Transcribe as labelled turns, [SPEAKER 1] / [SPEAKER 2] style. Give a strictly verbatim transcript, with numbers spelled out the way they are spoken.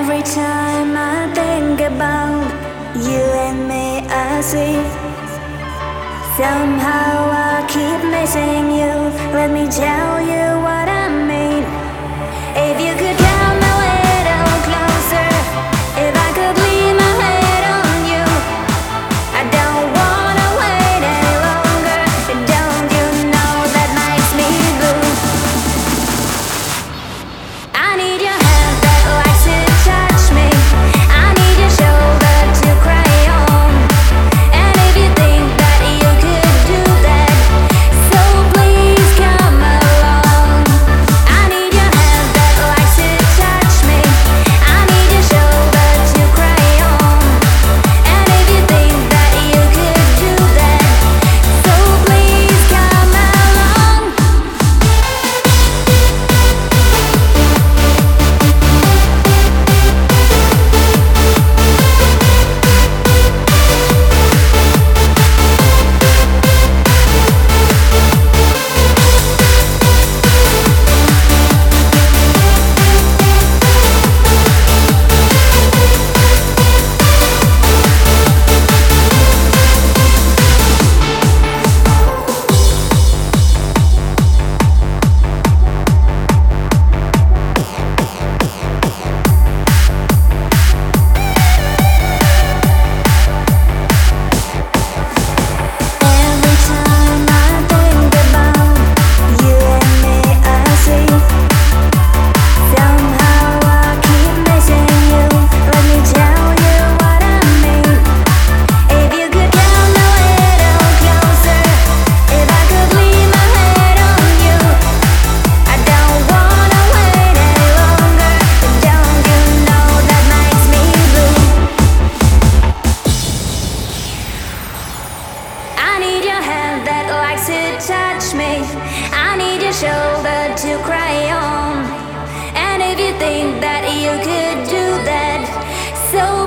[SPEAKER 1] Every time I think about you and me, I see somehow I keep missing you. Let me tell you what I mean. If you could come a little closer, if I could lean my head on you, I don't wanna wait any longer. Don't you know that makes me blue? I need your hand that likes to touch me. I need your shoulder to cry on. And if you think that you could do that, so please come along. I need your hand that likes to touch me. I need your shoulder to cry on. And if you think that you could do that, so please come along. Every time I think about you and me, I see somehow I keep missing you. Let me tell you what I mean. If you could come a little closer, if I could lean my head on you, I don't wanna wait any longer. Don't you know that makes me blue? I need your hand that likes to touch me. I need your shoulder to cry on. And if you think that you could do that, so